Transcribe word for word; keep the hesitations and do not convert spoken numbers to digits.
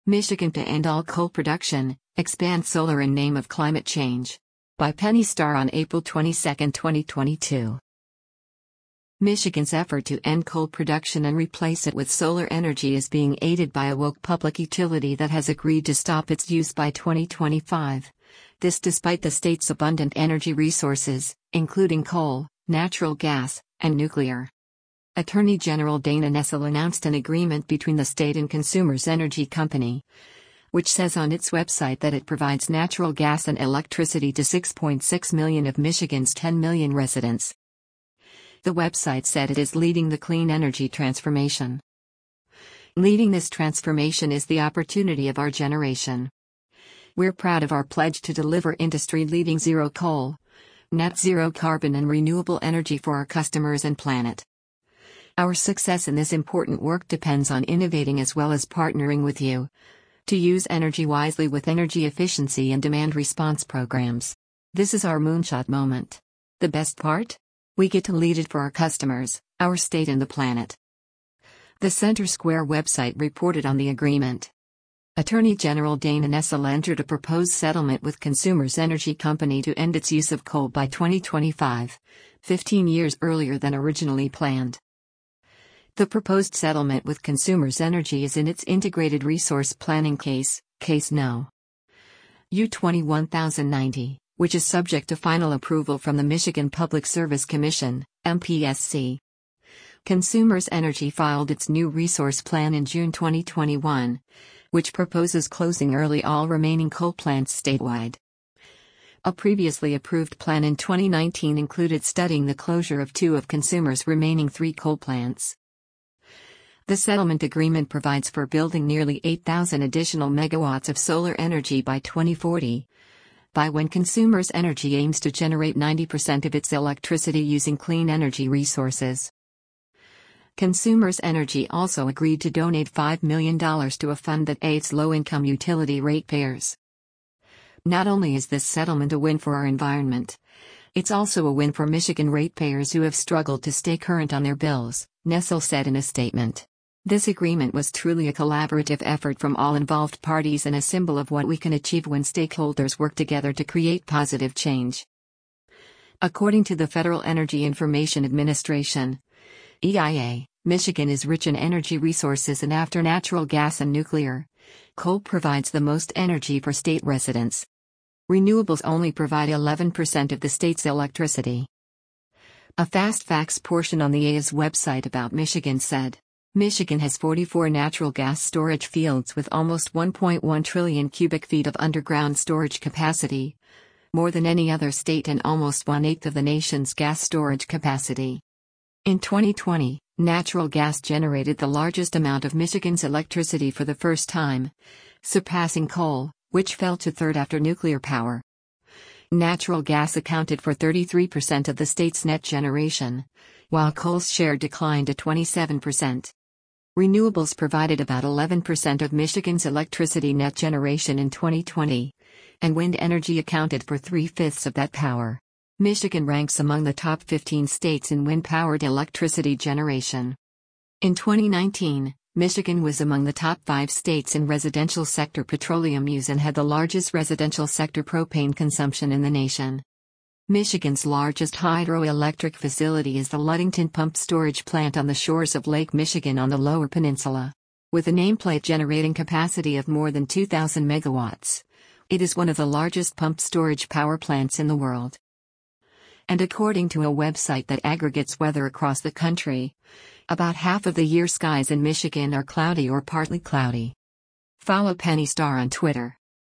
Michigan to End All Coal Production, Expand Solar in Name of Climate Change. By Penny Starr on April twenty-second, twenty twenty-two. Michigan's effort to end coal production and replace it with solar energy is being aided by a woke public utility that has agreed to stop its use by twenty twenty-five. This despite the state's abundant energy resources, including coal, natural gas, and nuclear. Attorney General Dana Nessel announced an agreement between the state and Consumers Energy Company, which says on its website that it provides natural gas and electricity to six point six million of Michigan's ten million residents. The website said it is leading the clean energy transformation. Leading this transformation is the opportunity of our generation. We're proud of our pledge to deliver industry-leading zero coal, net zero carbon and renewable energy for our customers and planet. Our success in this important work depends on innovating as well as partnering with you to use energy wisely with energy efficiency and demand response programs. This is our moonshot moment. The best part? We get to lead it for our customers, our state and the planet. The Center Square website reported on the agreement. Attorney General Dana Nessel entered a proposed settlement with Consumers Energy Company to end its use of coal by twenty twenty-five, fifteen years earlier than originally planned. The proposed settlement with Consumers Energy is in its Integrated Resource Planning case, Case No. U twenty-one thousand ninety, which is subject to final approval from the Michigan Public Service Commission, M P S C. Consumers Energy filed its new resource plan in June twenty twenty-one, which proposes closing early all remaining coal plants statewide. A previously approved plan in twenty nineteen included studying the closure of two of Consumers' remaining three coal plants. The settlement agreement provides for building nearly eight thousand additional megawatts of solar energy by twenty forty, by when Consumers Energy aims to generate ninety percent of its electricity using clean energy resources. Consumers Energy also agreed to donate five million dollars to a fund that aids low-income utility ratepayers. Not only is this settlement a win for our environment, it's also a win for Michigan ratepayers who have struggled to stay current on their bills, Nessel said in a statement. This agreement was truly a collaborative effort from all involved parties and a symbol of what we can achieve when stakeholders work together to create positive change. According to the Federal Energy Information Administration, E I A, Michigan is rich in energy resources, and after natural gas and nuclear, coal provides the most energy for state residents. Renewables only provide eleven percent of the state's electricity. A fast facts portion on the E I A's website about Michigan said, Michigan has forty-four natural gas storage fields with almost one point one trillion cubic feet of underground storage capacity, more than any other state and almost one-eighth of the nation's gas storage capacity. In twenty twenty, natural gas generated the largest amount of Michigan's electricity for the first time, surpassing coal, which fell to third after nuclear power. Natural gas accounted for thirty-three percent of the state's net generation, while coal's share declined to twenty-seven percent. Renewables provided about eleven percent of Michigan's electricity net generation in twenty twenty, and wind energy accounted for three-fifths of that power. Michigan ranks among the top fifteen states in wind-powered electricity generation. In twenty nineteen, Michigan was among the top five states in residential sector petroleum use and had the largest residential sector propane consumption in the nation. Michigan's largest hydroelectric facility is the Ludington Pump Storage Plant on the shores of Lake Michigan on the Lower Peninsula. With a nameplate generating capacity of more than two thousand megawatts, it is one of the largest pumped storage power plants in the world. And according to a website that aggregates weather across the country, about half of the year skies in Michigan are cloudy or partly cloudy. Follow Penny Starr on Twitter.